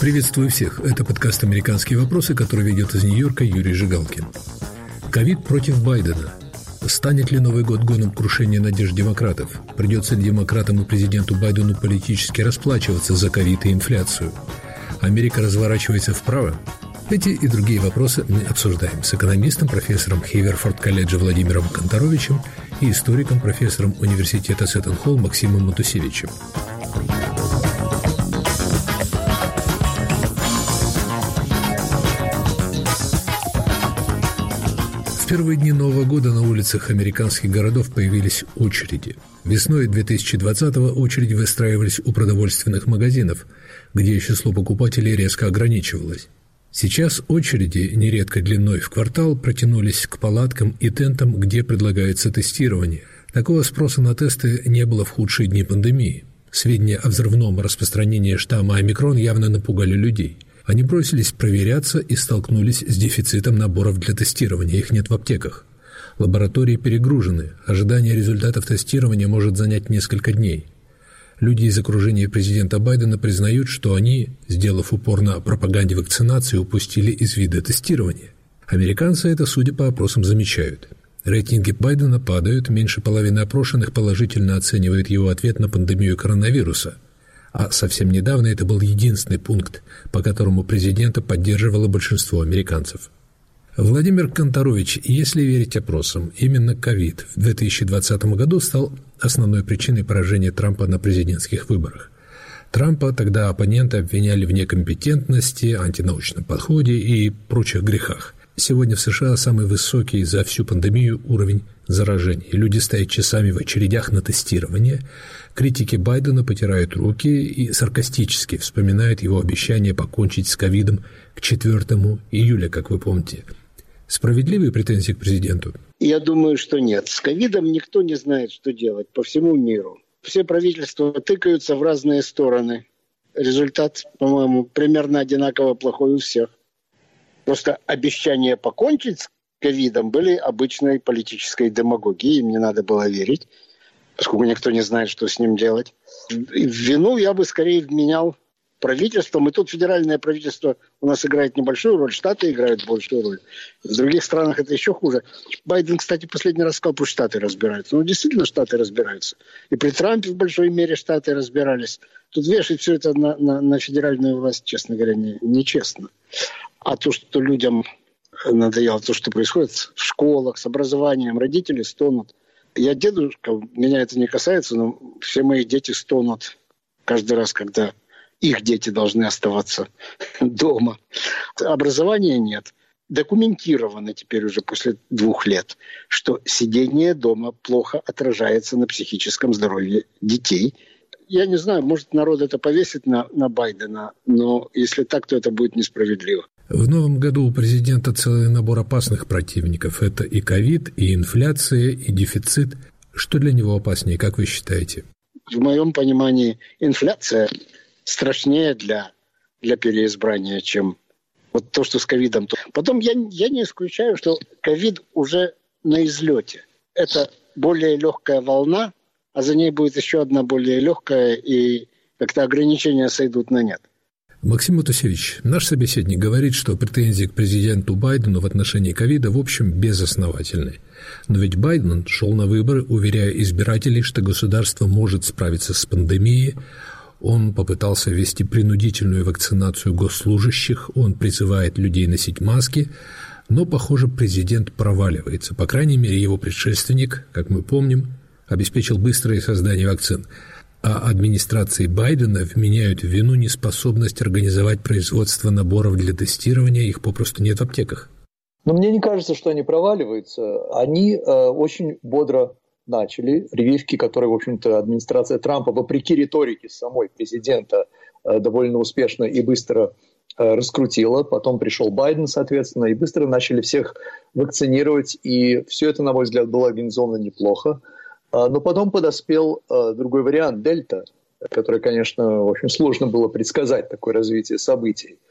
Приветствую всех. Это подкаст «Американские вопросы», который ведет из Нью-Йорка Юрий Жигалкин. Ковид против Байдена. Станет ли Новый год годом крушения надежд демократов? Придется ли демократам и президенту Байдену политически расплачиваться за ковид и инфляцию? Америка разворачивается вправо? Эти и другие вопросы мы обсуждаем с экономистом, профессором Хейверфорд-колледжа Владимиром Канторовичем и историком, профессором университета Сеттон-Холл Максимом Матусевичем. В первые дни Нового года на улицах американских городов появились очереди. Весной 2020-го очереди выстраивались у продовольственных магазинов, где число покупателей резко ограничивалось. Сейчас очереди, нередко длиной в квартал, протянулись к палаткам и тентам, где предлагается тестирование. Такого спроса на тесты не было в худшие дни пандемии. Сведения о взрывном распространении штамма омикрон явно напугали людей. Они бросились проверяться и столкнулись с дефицитом наборов для тестирования. Их нет в аптеках. Лаборатории перегружены. Ожидание результатов тестирования может занять несколько дней. Люди из окружения президента Байдена признают, что они, сделав упор на пропаганде вакцинации, упустили из вида тестирование. Американцы это, судя по опросам, замечают. Рейтинги Байдена падают, меньше половины опрошенных положительно оценивают его ответ на пандемию коронавируса. А совсем недавно это был единственный пункт, по которому президента поддерживало большинство американцев. Владимир Канторович, если верить опросам, именно ковид в 2020 году стал основной причиной поражения Трампа на президентских выборах. Трампа тогда оппоненты обвиняли в некомпетентности, антинаучном подходе и прочих грехах. Сегодня в США самый высокий за всю пандемию уровень заражений. Люди стоят часами в очередях на тестирование. Критики Байдена потирают руки и саркастически вспоминают его обещание покончить с ковидом к 4 июля, как вы помните. Справедливые претензии к президенту? Я думаю, что нет. С ковидом никто не знает, что делать по всему миру. Все правительства тыкаются в разные стороны. Результат, по-моему, примерно одинаково плохой у всех. Просто обещания покончить с ковидом были обычной политической демагогией, им не надо было верить, поскольку никто не знает, что с ним делать. В вину я бы скорее вменял правительством, и тут федеральное правительство у нас играет небольшую роль, Штаты играют большую роль. В других странах это еще хуже. Байден, кстати, последний раз сказал, пусть Штаты разбираются. Ну, действительно, Штаты разбираются. И при Трампе в большой мере Штаты разбирались. Тут вешать все это на федеральную власть, честно говоря, нечестно. А то, что людям надоело, то, что происходит в школах, с образованием, родители стонут. Я дедушка, меня это не касается, но все мои дети стонут каждый раз, когда их дети должны оставаться дома. Образования нет. Документировано теперь уже после 2 лет, что сидение дома плохо отражается на психическом здоровье детей. Я не знаю, может, народ это повесит на Байдена, но если так, то это будет несправедливо. В новом году у президента целый набор опасных противников. Это и ковид, и инфляция, и дефицит. Что для него опаснее, как вы считаете? В моем понимании инфляция страшнее для переизбрания, чем вот то, что с ковидом. Потом я не исключаю, что ковид уже на излете. Это более легкая волна, а за ней будет еще одна более легкая, и как-то ограничения сойдут на нет. Максим Матусевич, наш собеседник говорит, что претензии к президенту Байдену в отношении ковида в общем безосновательны. Но ведь Байден шел на выборы, уверяя избирателей, что государство может справиться с пандемией. Он попытался ввести принудительную вакцинацию госслужащих, он призывает людей носить маски, но, похоже, президент проваливается. По крайней мере, его предшественник, как мы помним, обеспечил быстрое создание вакцин. А администрации Байдена вменяют в вину неспособность организовать производство наборов для тестирования, их попросту нет в аптеках. Но мне не кажется, что они проваливаются. Они очень бодро начали прививки, которые, в общем-то, администрация Трампа, вопреки риторике самой президента, довольно успешно и быстро раскрутила. Потом пришел Байден, соответственно, и быстро начали всех вакцинировать. И все это, на мой взгляд, было организовано неплохо. Но потом подоспел другой вариант, дельта, который, конечно, очень сложно было предсказать такое развитие событий.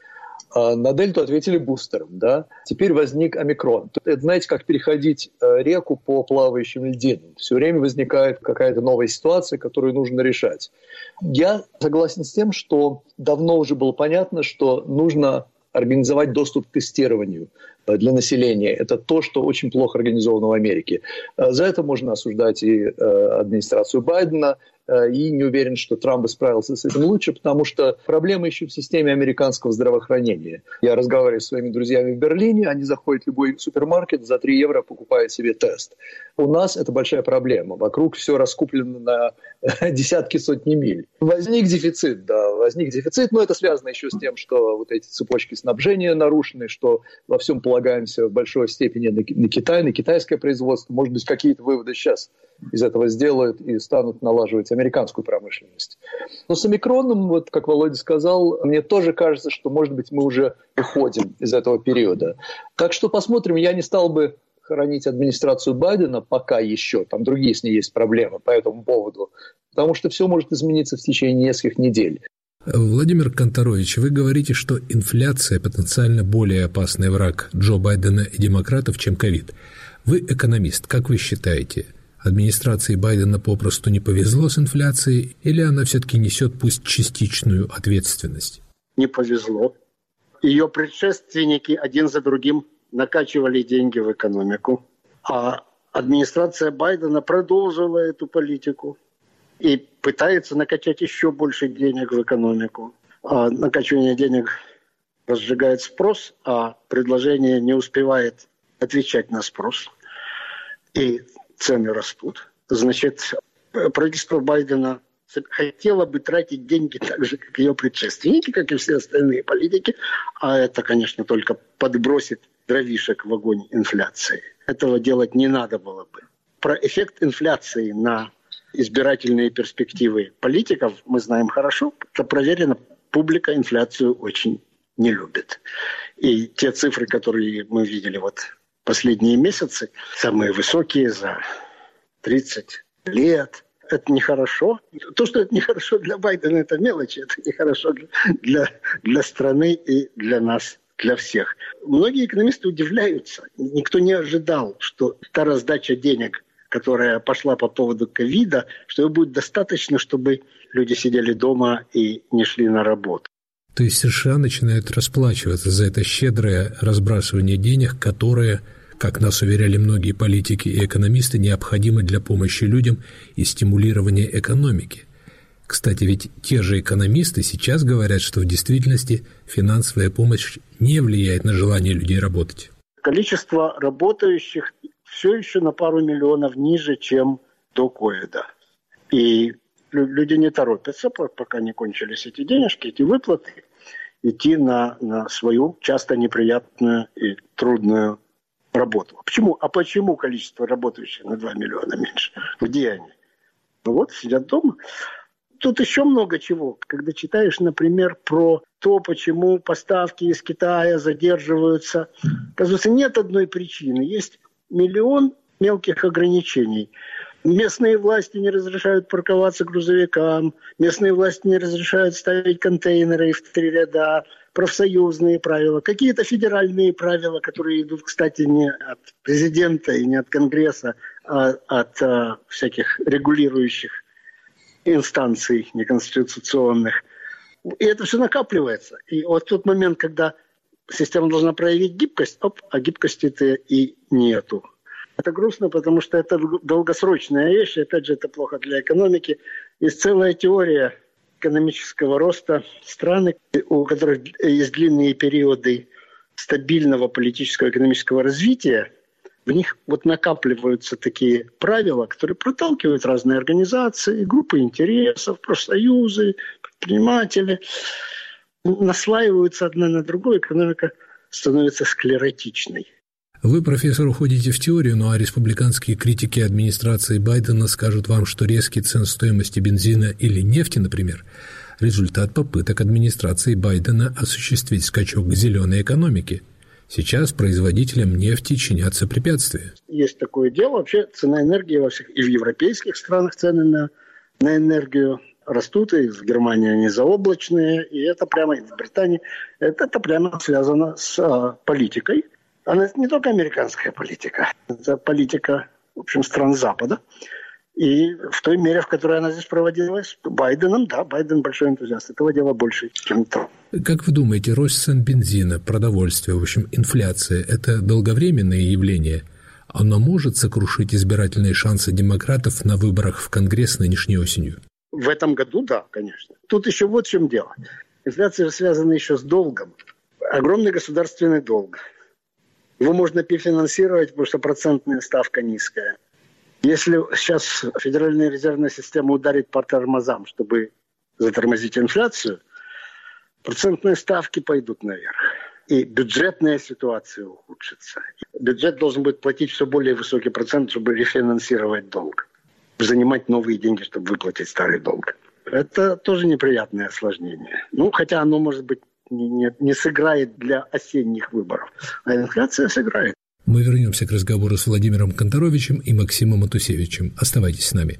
На дельту ответили бустером, да. Теперь возник омикрон. Это, знаете, как переходить реку по плавающим льдинам. Все время возникает какая-то новая ситуация, которую нужно решать. Я согласен с тем, что давно уже было понятно, что нужно организовать доступ к тестированию для населения. Это то, что очень плохо организовано в Америке. За это можно осуждать и администрацию Байдена, и не уверен, что Трамп бы справился с этим лучше, потому что проблема еще в системе американского здравоохранения. Я разговариваю с своими друзьями в Берлине, они заходят в любой супермаркет, за 3 евро покупают себе тест. У нас это большая проблема. Вокруг все раскуплено на десятки, сотни миль. Возник дефицит, но это связано еще с тем, что вот эти цепочки снабжения нарушены, что во всем полагаемся в большой степени на Китай, на китайское производство. Может быть, какие-то выводы сейчас из этого сделают и станут налаживать американскую промышленность. Но с омикроном, вот как Володя сказал, мне тоже кажется, что, может быть, мы уже выходим из этого периода. Так что посмотрим. Я не стал бы хоронить администрацию Байдена пока еще. Там другие с ней есть проблемы по этому поводу. Потому что все может измениться в течение нескольких недель. Владимир Канторович, вы говорите, что инфляция потенциально более опасный враг Джо Байдена и демократов, чем ковид. Вы экономист. Как вы считаете, администрации Байдена попросту не повезло с инфляцией, или она все-таки несет пусть частичную ответственность? Не повезло. Ее предшественники один за другим накачивали деньги в экономику, а администрация Байдена продолжила эту политику и пытается накачать еще больше денег в экономику. А накачивание денег разжигает спрос, а предложение не успевает отвечать на спрос. И цены растут. Значит, правительство Байдена хотело бы тратить деньги так же, как ее предшественники, как и все остальные политики, а это, конечно, только подбросит дровишек в огонь инфляции. Этого делать не надо было бы. Про эффект инфляции на избирательные перспективы политиков мы знаем хорошо. Это проверено. Публика инфляцию очень не любит. И те цифры, которые мы видели последние месяцы, самые высокие за 30 лет. Это нехорошо. То, что это нехорошо для Байдена, это мелочи. Это нехорошо для страны и для нас, для всех. Многие экономисты удивляются. Никто не ожидал, что та раздача денег, которая пошла по поводу ковида, что ее будет достаточно, чтобы люди сидели дома и не шли на работу. То есть США начинают расплачиваться за это щедрое разбрасывание денег, которое, как нас уверяли многие политики и экономисты, необходимо для помощи людям и стимулирования экономики. Кстати, ведь те же экономисты сейчас говорят, что в действительности финансовая помощь не влияет на желание людей работать. Количество работающих все еще на пару миллионов ниже, чем до ковида. И люди не торопятся, пока не кончились эти денежки, эти выплаты, идти на свою часто неприятную и трудную работу. Почему количество работающих на 2 миллиона меньше? Где они? Сидят дома. Тут еще много чего. Когда читаешь, например, про то, почему поставки из Китая задерживаются, оказывается, нет одной причины. Есть миллион мелких ограничений. Местные власти не разрешают парковаться грузовикам, местные власти не разрешают ставить контейнеры в 3 ряда, профсоюзные правила, какие-то федеральные правила, которые идут, кстати, не от президента и не от Конгресса, а от всяких регулирующих инстанций неконституционных. И это все накапливается. И вот в тот момент, когда система должна проявить гибкость, а гибкости-то и нету. Это грустно, потому что это долгосрочная вещь, и опять же это плохо для экономики. Есть целая теория экономического роста. Страны, у которых есть длинные периоды стабильного политического и экономического развития, в них накапливаются такие правила, которые проталкивают разные организации, группы интересов, профсоюзы, предприниматели. Наслаиваются одна на другую, экономика становится склеротичной. Вы, профессор, уходите в теорию, а республиканские критики администрации Байдена скажут вам, что резкий цен стоимости бензина или нефти, например, результат попыток администрации Байдена осуществить скачок к зеленой экономике. Сейчас производителям нефти чинятся препятствия. Есть такое дело. Вообще цена энергии во всех, и в европейских странах цены на энергию растут, и в Германии они заоблачные, и это прямо, и в Британии, это прямо связано с политикой. Она не только американская политика, это политика, в общем, стран Запада. И в той мере, в которой она здесь проводилась, Байденом, да, Байден большой энтузиаст этого дела больше, чем Трамп. Как вы думаете, рост цен бензина, продовольствия, в общем, инфляция – это долговременное явление? Оно может сокрушить избирательные шансы демократов на выборах в Конгресс нынешней осенью? В этом году, да, конечно. Тут еще вот в чем дело. Инфляция же связана еще с долгом. Огромный государственный долг. Его можно перефинансировать, потому что процентная ставка низкая. Если сейчас Федеральная резервная система ударит по тормозам, чтобы затормозить инфляцию, процентные ставки пойдут наверх. И бюджетная ситуация ухудшится. Бюджет должен будет платить все более высокий процент, чтобы рефинансировать долг. Занимать новые деньги, чтобы выплатить старый долг. Это тоже неприятное осложнение. Хотя оно, может быть, не сыграет для осенних выборов. А инфляция сыграет. Мы вернемся к разговору с Владимиром Конторовичем и Максимом Матусевичем. Оставайтесь с нами.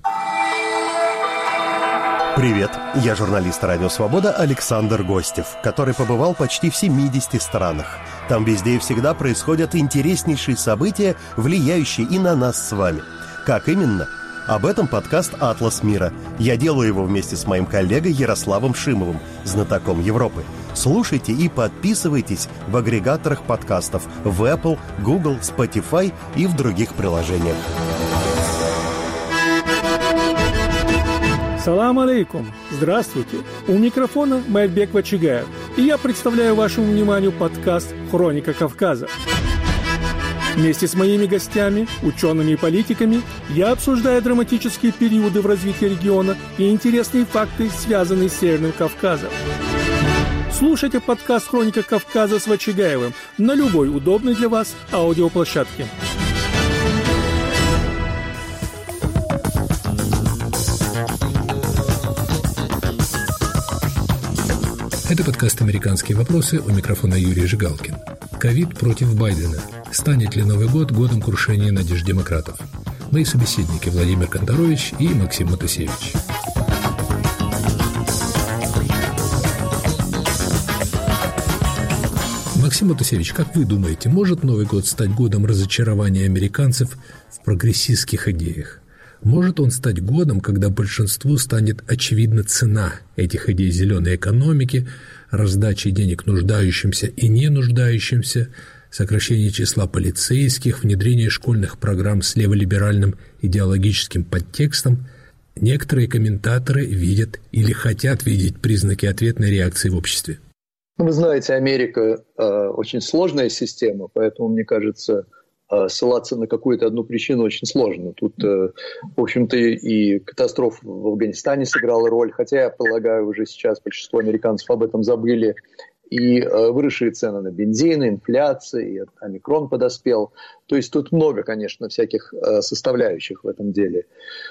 Привет, я журналист «Радио Свобода» Александр Гостев, который побывал почти в 70 странах. Там везде и всегда происходят интереснейшие события, влияющие и на нас с вами. Как именно? Об этом подкаст «Атлас мира». Я делаю его вместе с моим коллегой Ярославом Шимовым, знатоком Европы. Слушайте и подписывайтесь в агрегаторах подкастов в Apple, Google, Spotify и в других приложениях. Салам алейкум! Здравствуйте! У микрофона Майбек Вачигаев, и я представляю вашему вниманию подкаст «Хроника Кавказа». Вместе с моими гостями, учеными и политиками, я обсуждаю драматические периоды в развитии региона и интересные факты, связанные с Северным Кавказом. Слушайте подкаст «Хроника Кавказа» с Вачигаевым на любой удобной для вас аудиоплощадке. Это подкаст «Американские вопросы», у микрофона Юрий Жигалкин. Ковид против Байдена. Станет ли Новый год годом крушения надежд демократов? Мои собеседники Владимир Конторович и Максим Матусевич. Максим Матусевич, как вы думаете, может Новый год стать годом разочарования американцев в прогрессистских идеях? Может он стать годом, когда большинству станет очевидна цена этих идей зеленой экономики, раздачи денег нуждающимся и не нуждающимся, сокращение числа полицейских, внедрение школьных программ с леволиберальным идеологическим подтекстом? Некоторые комментаторы видят или хотят видеть признаки ответной реакции в обществе. Вы знаете, Америка очень сложная система, поэтому, мне кажется, ссылаться на какую-то одну причину очень сложно. Тут, в общем-то, и катастрофа в Афганистане сыграла роль, хотя, я полагаю, уже сейчас большинство американцев об этом забыли, и выросшие цены на бензин, инфляция, и омикрон подоспел. То есть тут много, конечно, всяких составляющих в этом деле.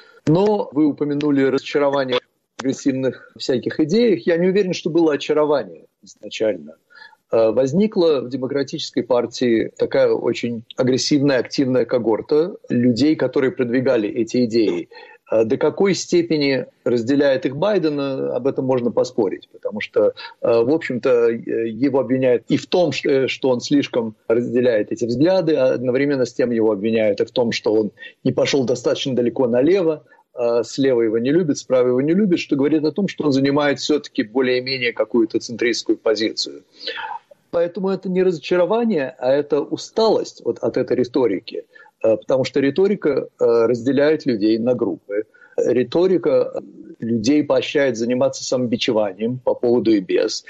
Но вы упомянули разочарование в прогрессивных всяких идеях. Я не уверен, что было очарование изначально. Возникла в Демократической партии такая очень агрессивная, активная когорта людей, которые продвигали эти идеи. До какой степени разделяет их Байден, об этом можно поспорить, потому что, в общем-то, его обвиняют и в том, что он слишком разделяет эти взгляды, а одновременно с тем его обвиняют и в том, что он не пошел достаточно далеко налево, слева его не любят, справа его не любят, что говорит о том, что он занимает все-таки более-менее какую-то центристскую позицию. Поэтому это не разочарование, а это усталость вот от этой риторики. Потому что риторика разделяет людей на группы. Риторика людей поощряет заниматься самобичеванием по поводу и без.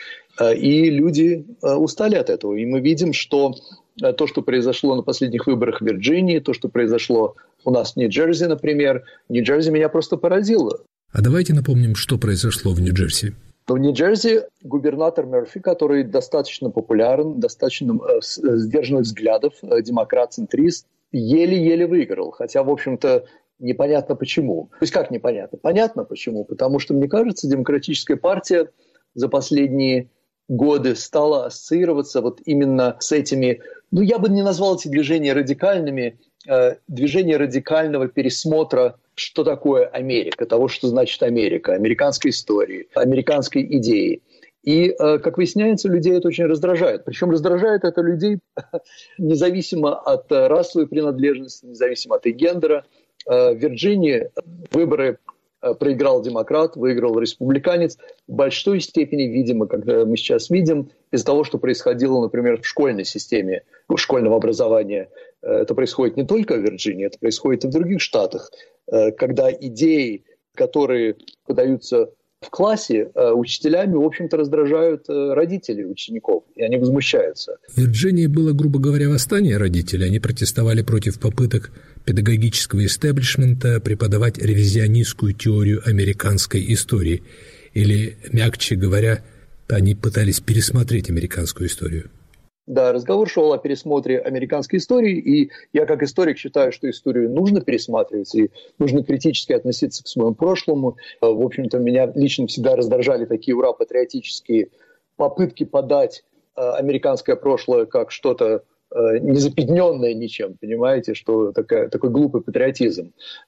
И люди устали от этого. И мы видим, что то, что произошло на последних выборах в Вирджинии, то, что произошло у нас в Нью-Джерси, например, Нью-Джерси меня просто поразило. А давайте напомним, что произошло в Нью-Джерси. В Нью-Джерси губернатор Мерфи, который достаточно популярен, достаточно сдержанных взглядов, демократ-центрист, еле-еле выиграл. Хотя, в общем-то, непонятно почему. То есть как непонятно? Понятно почему. Потому что, мне кажется, Демократическая партия за последние годы стала ассоциироваться вот именно с этими, я бы не назвал эти движения радикальными, движение радикального пересмотра что такое Америка, того, что значит Америка, американской истории, американской идеи. И, как выясняется, людей это очень раздражает. Причем раздражает это людей независимо от расовой принадлежности, независимо от их гендера. В Вирджинии выборы проиграл демократ, выиграл республиканец. В большой степени, видимо, как мы сейчас видим, из-за того, что происходило, например, в школьной системе, школьного образования. Это происходит не только в Вирджинии, это происходит и в других штатах, когда идеи, которые подаются в классе, учителями, в общем-то, раздражают родителей учеников, и они возмущаются. В Вирджинии было, грубо говоря, восстание родителей. Они протестовали против попыток педагогического истеблишмента преподавать ревизионистскую теорию американской истории. Или, мягче говоря, они пытались пересмотреть американскую историю. Да, разговор шел о пересмотре американской истории, и я как историк считаю, что историю нужно пересматривать, и нужно критически относиться к своему прошлому. В общем-то, меня лично всегда раздражали такие ура-патриотические попытки подать американское прошлое как что-то незапятненное ничем, понимаете, что такой глупый патриотизм.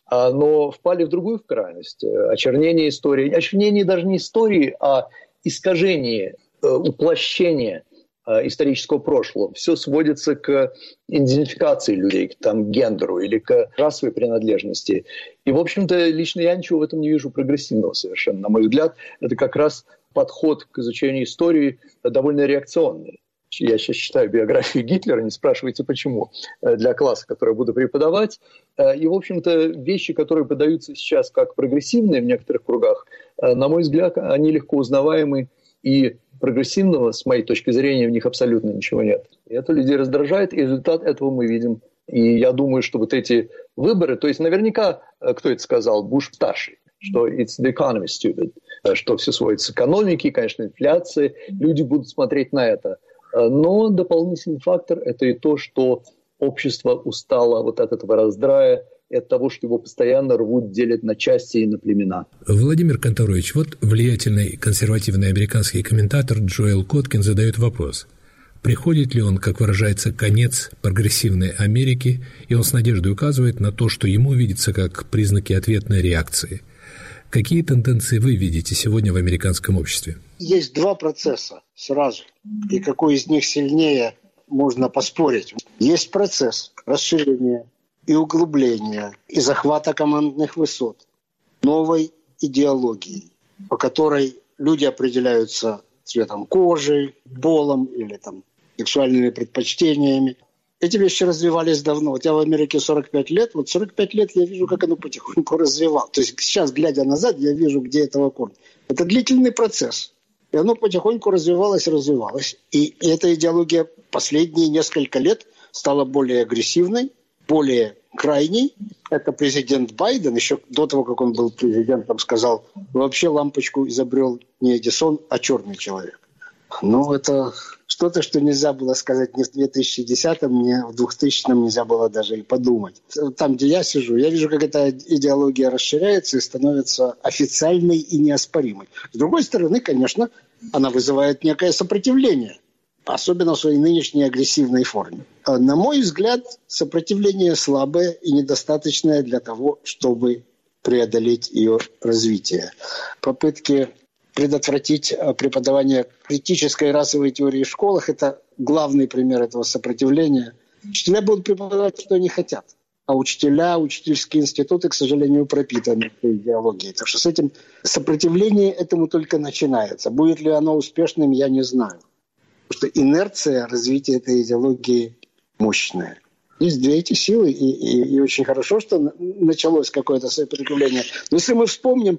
Но впали в другую крайность. Очернение истории. Очернение даже не истории, а искажение, уплощение исторического прошлого. Все сводится к идентификации людей, к гендеру или к расовой принадлежности. И, в общем-то, лично я ничего в этом не вижу прогрессивного совершенно. На мой взгляд, это как раз подход к изучению истории довольно реакционный. Я сейчас читаю биографию Гитлера, не спрашивайте почему, для класса, который я буду преподавать. И, в общем-то, вещи, которые подаются сейчас как прогрессивные в некоторых кругах, на мой взгляд, они легко узнаваемы, и прогрессивного, с моей точки зрения, в них абсолютно ничего нет. И это людей раздражает, и результат этого мы видим. И я думаю, что вот эти выборы, то есть наверняка, кто это сказал, Буш-старший, что it's the economy stupid, что все сводится к экономике, конечно, инфляции, люди будут смотреть на это. Но дополнительный фактор – это и то, что общество устало вот от этого раздрая, и от того, что его постоянно рвут, делят на части и на племена. Владимир Канторович, вот влиятельный консервативный американский комментатор Джоэл Коткин задает вопрос. Приходит ли он, как выражается, конец прогрессивной Америки, и он с надеждой указывает на то, что ему видится как признаки ответной реакции. Какие тенденции вы видите сегодня в американском обществе? Есть два процесса сразу, и какой из них сильнее, можно поспорить. Есть процесс расширения и углубления, и захвата командных высот новой идеологии, по которой люди определяются цветом кожи, полом или сексуальными предпочтениями. Эти вещи развивались давно. Вот я в Америке 45 лет. Вот 45 лет я вижу, как оно потихоньку развивалось. То есть сейчас, глядя назад, я вижу, где этого корень. Это длительный процесс. И оно потихоньку развивалось. И эта идеология последние несколько лет стала более агрессивной, более крайней. Это президент Байден, еще до того, как он был президентом, сказал, вообще лампочку изобрел не Эдисон, а черный человек. Ну, это что-то, что нельзя было сказать ни в 2010-м, ни в 2000-м нельзя было даже и подумать. Там, где я сижу, я вижу, как эта идеология расширяется и становится официальной и неоспоримой. С другой стороны, конечно, она вызывает некое сопротивление, особенно в своей нынешней агрессивной форме. На мой взгляд, сопротивление слабое и недостаточное для того, чтобы преодолеть ее развитие. Попытки предотвратить преподавание критической расовой теории в школах – это главный пример этого сопротивления. Учителя будут преподавать, что они хотят. А учительские институты, к сожалению, пропитаны этой идеологией. Так что с этим сопротивление этому только начинается. Будет ли оно успешным, я не знаю. Потому что инерция развития этой идеологии мощная. Есть две эти силы, и очень хорошо, что началось какое-то сопротивление. Но если мы вспомним,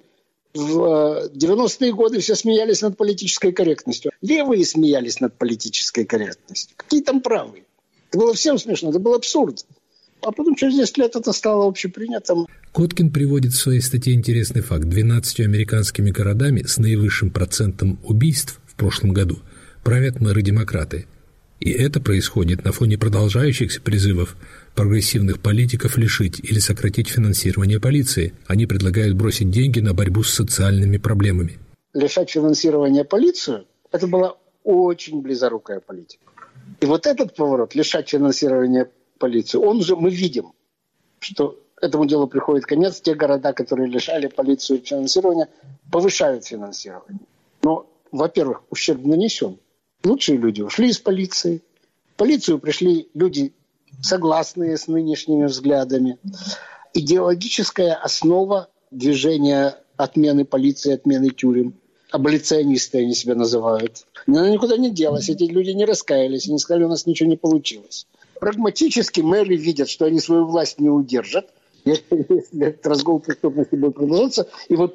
в 90-е годы все смеялись над политической корректностью. Левые смеялись над политической корректностью. Какие там правые? Это было всем смешно, это был абсурд. А потом через 10 лет это стало общепринятым. Коткин приводит в своей статье интересный факт. 12 американскими городами с наивысшим процентом убийств в прошлом году правят мэры-демократы. И это происходит на фоне продолжающихся призывов прогрессивных политиков лишить или сократить финансирование полиции. Они предлагают бросить деньги на борьбу с социальными проблемами. Лишать финансирования полицию – это была очень близорукая политика. И вот этот поворот, лишать финансирования полицию, мы видим, что этому делу приходит конец. Те города, которые лишали полицию финансирования, повышают финансирование. Но, во-первых, ущерб нанесен. Лучшие люди ушли из полиции. В полицию пришли люди, согласные с нынешними взглядами. Идеологическая основа движения отмены полиции, отмены тюрем. Аболиционисты они себя называют. Но она никуда не делась. Эти люди не раскаялись и не сказали, у нас ничего не получилось. Прагматически мэры видят, что они свою власть не удержат, если этот разгул преступности будет продолжаться. И вот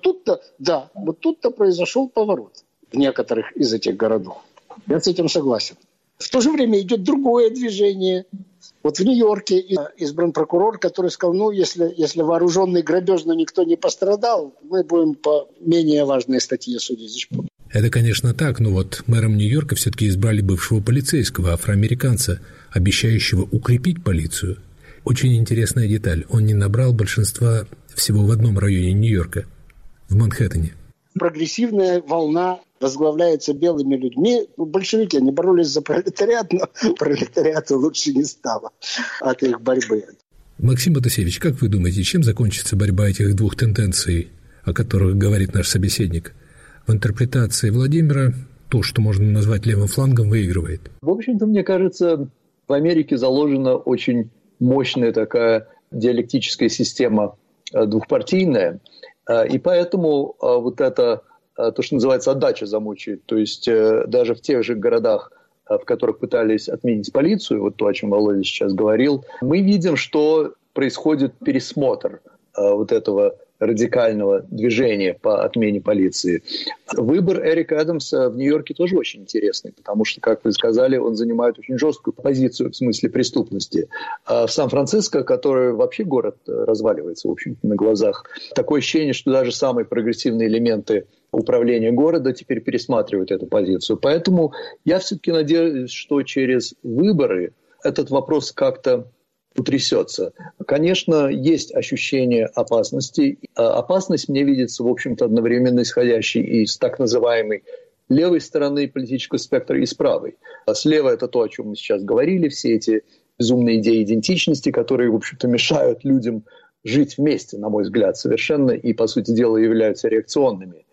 тут-то произошел поворот в некоторых из этих городов. Я с этим согласен. В то же время идет другое движение. Вот в Нью-Йорке избран прокурор, который сказал, если вооруженный грабеж, но никто не пострадал, мы будем по менее важной статье судить. Это, конечно, так, но вот мэром Нью-Йорка все-таки избрали бывшего полицейского, афроамериканца, обещающего укрепить полицию. Очень интересная деталь. Он не набрал большинства всего в одном районе Нью-Йорка, в Манхэттене. Прогрессивная волна возглавляется белыми людьми. Большевики, они боролись за пролетариат, но пролетариату лучше не стало от их борьбы. Максим Батусевич, как вы думаете, чем закончится борьба этих двух тенденций, о которых говорит наш собеседник? В интерпретации Владимира то, что можно назвать левым флангом, выигрывает. В общем-то, мне кажется, в Америке заложена очень мощная такая диалектическая система двухпартийная, и поэтому вот это, то, что называется, отдача замучает. То есть даже в тех же городах, в которых пытались отменить полицию, вот то, о чем Володя сейчас говорил, мы видим, что происходит пересмотр вот этого радикального движения по отмене полиции. Выбор Эрика Адамса в Нью-Йорке тоже очень интересный, потому что, как вы сказали, он занимает очень жесткую позицию в смысле преступности. А в Сан-Франциско, который вообще город разваливается, в общем-то, на глазах, такое ощущение, что даже самые прогрессивные элементы управления города теперь пересматривают эту позицию. Поэтому я все-таки надеюсь, что через выборы этот вопрос как-то утрясется. Конечно, есть ощущение опасности. Опасность мне видится, в общем-то, одновременно исходящей из так называемой левой стороны политического спектра и с правой. Слева это то, о чем мы сейчас говорили, все эти безумные идеи идентичности, которые, в общем-то, мешают людям жить вместе, на мой взгляд, совершенно, и, по сути дела, являются реакционными.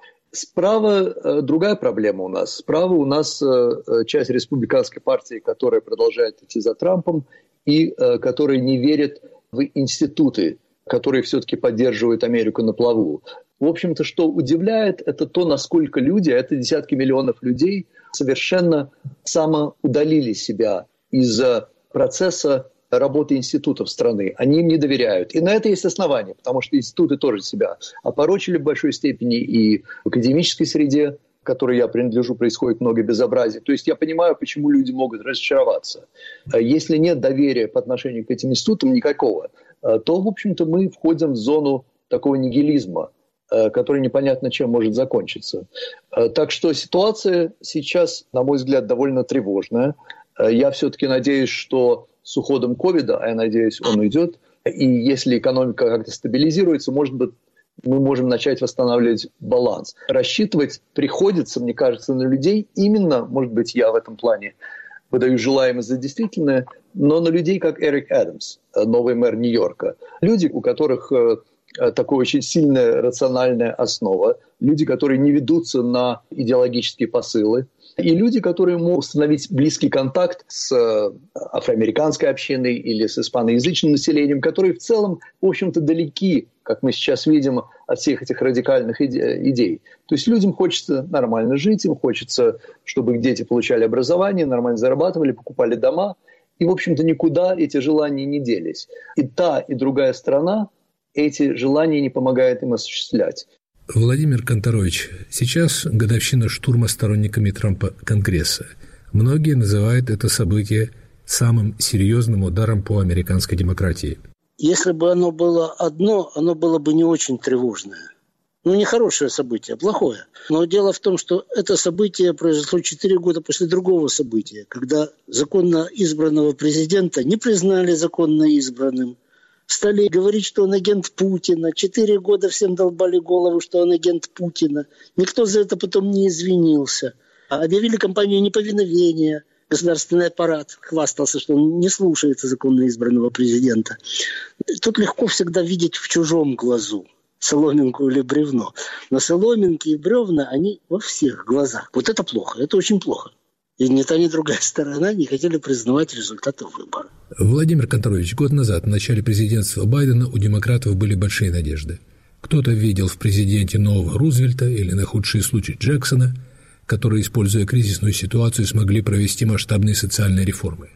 Справа другая проблема у нас. Справа у нас часть республиканской партии, которая продолжает идти за Трампом, и которые не верят в институты, которые все-таки поддерживают Америку на плаву. В общем-то, что удивляет, это то, насколько люди, это десятки миллионов людей, совершенно самоудалили себя из процесса работы институтов страны. Они им не доверяют. И на это есть основания, потому что институты тоже себя опорочили в большой степени, и в академической среде, к которой я принадлежу, происходит много безобразий. То есть я понимаю, почему люди могут разочароваться. Если нет доверия по отношению к этим институтам никакого, то, в общем-то, мы входим в зону такого нигилизма, который непонятно чем может закончиться. Так что ситуация сейчас, на мой взгляд, довольно тревожная. Я все-таки надеюсь, что с уходом ковида, а я надеюсь, он уйдет, и если экономика как-то стабилизируется, может быть, мы можем начать восстанавливать баланс. Рассчитывать приходится, мне кажется, на людей именно, может быть, я в этом плане выдаю желаемое за действительное, но на людей, как Эрик Адамс, новый мэр Нью-Йорка. Люди, у которых такая очень сильная рациональная основа, люди, которые не ведутся на идеологические посылы, и люди, которые могут установить близкий контакт с афроамериканской общиной или с испаноязычным населением, которые в целом, в общем-то, далеки, как мы сейчас видим, от всех этих радикальных идей. То есть людям хочется нормально жить, им хочется, чтобы их дети получали образование, нормально зарабатывали, покупали дома. И, в общем-то, никуда эти желания не делись. И та, и другая сторона эти желания не помогают им осуществлять. Владимир Канторович, сейчас годовщина штурма сторонниками Трампа Конгресса. Многие называют это событие самым серьезным ударом по американской демократии. Если бы оно было одно, оно было бы не очень тревожное. Не хорошее событие, плохое. Но дело в том, что это событие произошло 4 года после другого события, когда законно избранного президента не признали законно избранным. Стали говорить, что он агент Путина. 4 года всем долбали голову, что он агент Путина. Никто за это потом не извинился. Объявили кампанию неповиновения. государственный аппарат хвастался, что он не слушается законно избранного президента. Тут легко всегда видеть в чужом глазу соломинку или бревно. Но соломинки и бревна, они во всех глазах. Вот это плохо, это очень плохо. И ни та, ни другая сторона не хотели признавать результаты выборов. Владимир Конторович, год назад, в начале президентства Байдена, у демократов были большие надежды. Кто-то видел в президенте нового Рузвельта или, на худший случай, Джексона, которые, используя кризисную ситуацию, смогли провести масштабные социальные реформы.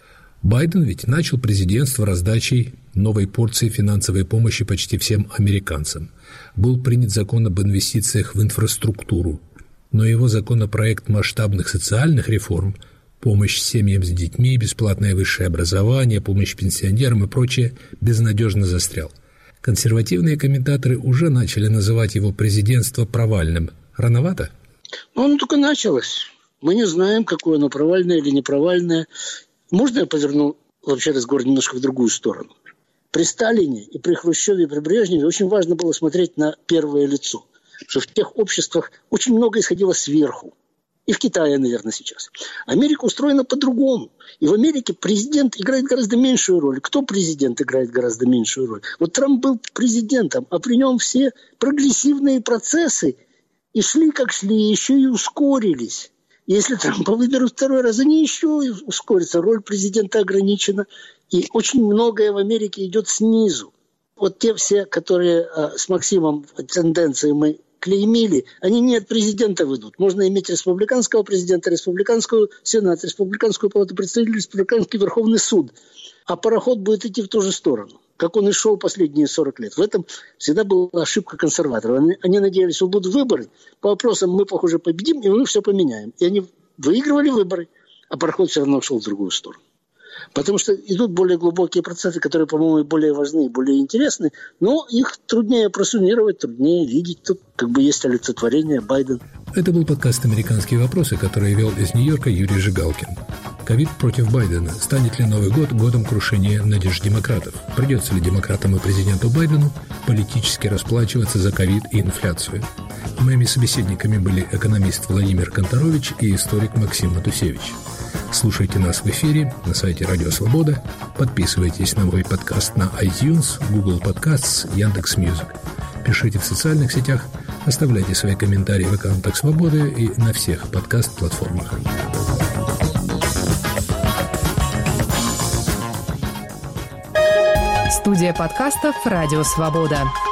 Байден ведь начал президентство раздачей новой порции финансовой помощи почти всем американцам. Был принят закон об инвестициях в инфраструктуру, но его законопроект масштабных социальных реформ, помощь семьям с детьми, бесплатное высшее образование, помощь пенсионерам и прочее безнадежно застрял. Консервативные комментаторы уже начали называть его президентство провальным. Рановато? Оно только началось. Мы не знаем, какое оно, провальное или не провальное. Можно я поверну вообще разговор немножко в другую сторону? При Сталине и при Хрущеве и при Брежневе очень важно было смотреть на первое лицо. Что в тех обществах очень много исходило сверху. И в Китае, наверное, сейчас. Америка устроена по-другому. И в Америке президент играет гораздо меньшую роль. Кто президент играет гораздо меньшую роль? Вот Трамп был президентом, а при нем все прогрессивные процессы и шли как шли, еще и ускорились. И если Трампа выберут второй раз, они еще ускорятся. Роль президента ограничена. И очень многое в Америке идет снизу. Вот те все, которые с Максимом тенденции мы клеймили, они не от президента выйдут. Можно иметь республиканского президента, республиканскую Сенат, республиканскую палату представителей, республиканский Верховный суд. А пароход будет идти в ту же сторону, как он и шел последние 40 лет. В этом всегда была ошибка консерваторов. Они надеялись, что будут выборы. По вопросам мы, похоже, победим, и мы все поменяем. И они выигрывали выборы, а пароход все равно шел в другую сторону. Потому что идут более глубокие процессы, которые, по-моему, более важны и более интересны, но их труднее просуммировать, труднее видеть. Тут как бы есть олицетворение Байден. Это был подкаст «Американские вопросы», который вел из Нью-Йорка Юрий Жигалкин. Ковид против Байдена. Станет ли Новый год годом крушения надежд демократов? Придется ли демократам и президенту Байдену политически расплачиваться за ковид и инфляцию? Моими собеседниками были экономист Владимир Конторович и историк Максим Матусевич. Слушайте нас в эфире на сайте Радио Свобода. Подписывайтесь на мой подкаст на iTunes, Google Podcasts, Яндекс.Мьюзик. Пишите в социальных сетях, оставляйте свои комментарии в аккаунтах Свободы и на всех подкаст-платформах. Студия подкастов «Радио Свобода».